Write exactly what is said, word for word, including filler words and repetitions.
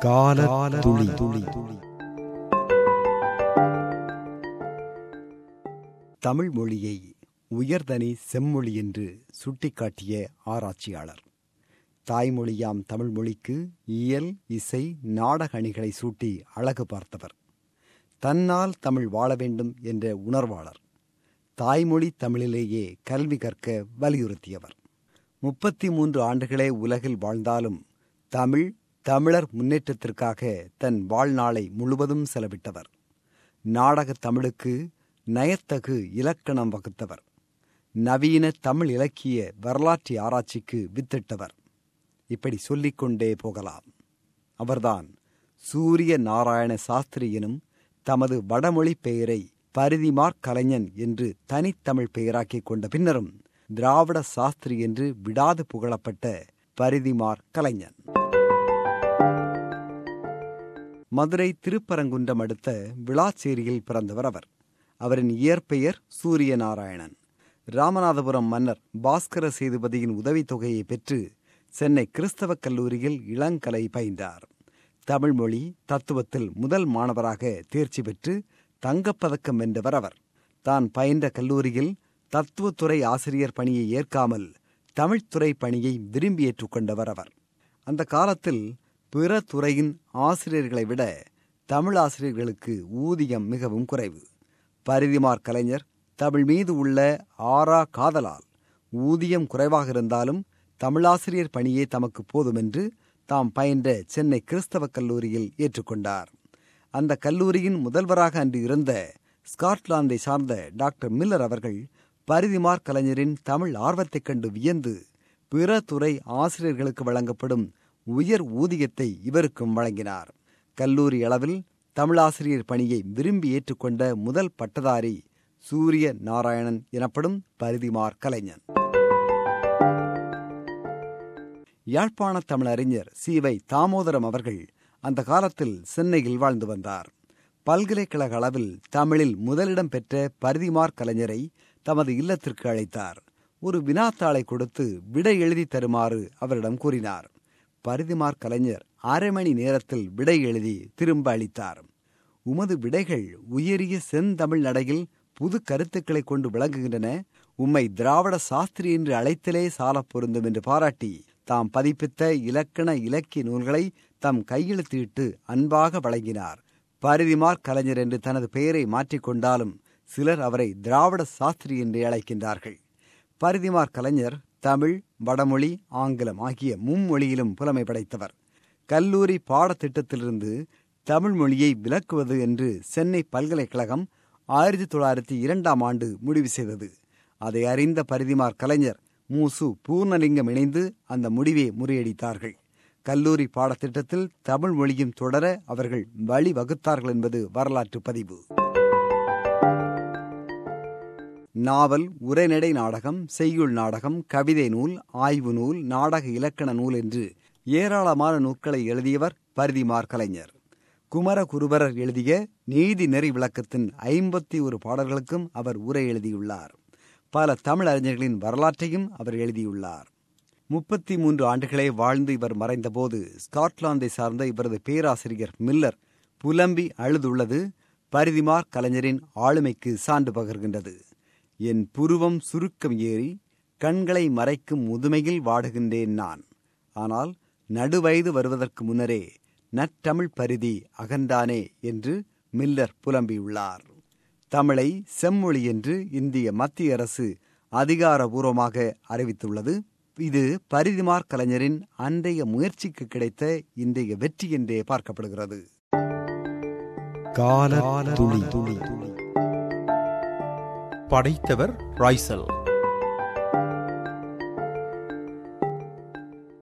கால துளி துளி தமிழ் மொழியை உயர்தனி செம்மொழி என்று சுட்டிக்காட்டிய ஆராய்ச்சியாளர். தாய்மொழியாம் தமிழ் மொழிக்கு இயல், இசை, நாடக அணிகளை சூட்டி அழகு பார்த்தவர். தன்னால் தமிழ் வாழ வேண்டும் என்ற உணர்வாளர். தாய்மொழி தமிழிலேயே கல்வி கற்க வலியுறுத்தியவர். முப்பத்தி மூன்று ஆண்டுகளே உலகில் வாழ்ந்தாலும் தமிழ் தமிழர் முன்னேற்றத்திற்காக தன் வாழ்நாளை முழுவதும் செலவிட்டவர். நாடக தமிழுக்கு நயத்தகு இலக்கணம் வகுத்தவர். நவீன தமிழ் இலக்கிய வரலாற்று ஆராய்ச்சிக்கு வித்திட்டவர். இப்படி சொல்லிக்கொண்டே போகலாம். அவர்தான் சூரிய நாராயண சாஸ்திரி எனும் தமது வடமொழி பெயரை பரிதிமாற் கலைஞன் என்று தனித்தமிழ் பெயராக்கிக் கொண்ட பின்னரும் திராவிட சாஸ்திரி என்று விடாது புகழப்பட்ட பரிதிமாற் கலைஞன். மதுரை திருப்பரங்குன்றம் அடுத்த விளாச்சேரியில் பிறந்தவர் அவர். அவரின் இயற்பெயர் சூரிய நாராயணன். ராமநாதபுரம் மன்னர் பாஸ்கர சேதுபதியின் உதவித்தொகையை பெற்று சென்னை கிறிஸ்தவ கல்லூரியில் இளங்கலை பயின்றார். தமிழ் மொழி தத்துவத்தில் முதல் மாணவராக தேர்ச்சி பெற்று தங்கப்பதக்கம் வென்றவர் அவர். தான் பயின்ற கல்லூரியில் தத்துவத்துறை ஆசிரியர் பணியை ஏற்காமல் தமிழ்துறை பணியை விரும்பி ஏற்றுக்கொண்டவர் அவர். அந்த காலத்தில் பிற துறையின் ஆசிரியர்களை விட தமிழ் ஆசிரியர்களுக்கு ஊதியம் மிகவும் குறைவு. பரிதிமாற் கலைஞர் தமிழ் மீது உள்ள ஆறா காதலால் ஊதியம் குறைவாக இருந்தாலும் தமிழாசிரியர் பணியே தமக்கு போதும் என்று தாம் பயின்ற சென்னை கிறிஸ்தவ கல்லூரியில் ஏற்றுக்கொண்டார். அந்த கல்லூரியின் முதல்வராக அன்று இருந்த ஸ்காட்லாந்தை சார்ந்த டாக்டர் மில்லர் அவர்கள் பரிதிமாற் கலைஞரின் தமிழ் ஆர்வத்தைக் கண்டு வியந்து பிற துறை ஆசிரியர்களுக்கு வழங்கப்படும் உயர் ஊதியத்தை இவருக்கும் வழங்கினார். கல்லூரி அளவில் தமிழாசிரியர் பணியை விரும்பி ஏற்றுக்கொண்ட முதல் பட்டதாரி சூரிய நாராயணன் எனப்படும் பரிதிமாற் கலைஞன். யாழ்ப்பாண தமிழறிஞர் சி வை தாமோதரம் அவர்கள் அந்த காலத்தில் சென்னையில் வாழ்ந்து வந்தார். பல்கலைக்கழக அளவில் தமிழில் முதலிடம் பெற்ற பரிதிமாற் கலைஞரை தமது இல்லத்திற்கு அழைத்தார். ஒரு வினாத்தாளை கொடுத்து விடை எழுதி தருமாறு அவரிடம் கூறினார். பரிதிமாற் கலைஞர் அரை மணி நேரத்தில் விடை எழுதி திரும்ப அளித்தார். உமது விடைகள் உயரிய செந்தமிழ் நடையில் புது கருத்துக்களை கொண்டு விளங்குகின்றன. உம்மை திராவிட சாஸ்திரி என்று அழைத்தலே சால பொருந்தும் என்று பாராட்டி தாம் பதிப்பித்த இலக்கண இலக்கிய நூல்களை தம் கையெழுத்திட்டு அன்பாக வழங்கினார். பரிதிமாற் கலைஞர் என்று தனது பெயரை மாற்றிக்கொண்டாலும் சிலர் அவரை திராவிட சாஸ்திரி என்று அழைக்கின்றார்கள். பரிதிமாற் கலைஞர் தமிழ், வடமொழி, ஆங்கிலம் ஆகிய மும்மொழியிலும் புலமை படைத்தவர். கல்லூரி பாடத்திட்டத்திலிருந்து தமிழ் மொழியை விலக்குவது என்று சென்னை பல்கலைக்கழகம் ஆயிரத்தி தொள்ளாயிரத்தி இரண்டாம் ஆண்டு முடிவு செய்தது. அதை அறிந்த பரிதிமாற் கலைஞர் மூசு பூர்ணலிங்கம் இணைந்து அந்த முடிவை முறியடித்தார்கள். கல்லூரி பாடத்திட்டத்தில் தமிழ் மொழியும் தொடர அவர்கள் வழி வகுத்தார்கள் என்பது வரலாற்று பதிவு. நாவல், உரைநடை நாடகம், செய்யுள் நாடகம், கவிதை நூல், ஆய்வு நூல், நாடக இலக்கண நூல் என்று ஏராளமான நூல்களை எழுதியவர் பரிதிமாற் கலைஞர். குமரகுருபரர் எழுதிய நீதி நெறி விளக்கத்தின் ஐம்பத்தி ஒரு பாடல்களுக்கும் அவர் உரை எழுதியுள்ளார். பல தமிழ் அறிஞர்களின் வரலாற்றையும் அவர் எழுதியுள்ளார். முப்பத்தி மூன்று ஆண்டுகளே வாழ்ந்து இவர் மறைந்தபோது ஸ்காட்லாந்தை சார்ந்த இவரது பேராசிரியர் மில்லர் புலம்பி அழுதுள்ளது பரிதிமாற் கலைஞரின் ஆளுமைக்கு சான்று பகர்கின்றது. என் புருவம் சுருக்கம் ஏறி கண்களை மறைக்கும் முதுமையில் வாடுகின்றேன் நான். ஆனால் நடுவயது வருவதற்கு முன்னரே நற்றமிழ் பரிதி அகன்றானே என்று மில்லர் புலம்பியுள்ளார். தமிழை செம்மொழி என்று இந்திய மத்திய அரசு அதிகாரபூர்வமாக அறிவித்துள்ளது. இது பரிதிமாற் கலைஞரின் அன்றைய முயற்சிக்கு கிடைத்த இன்றைய வெற்றி என்றே பார்க்கப்படுகிறது. கால துளி துளி படைத்தவர் ராய்சல்.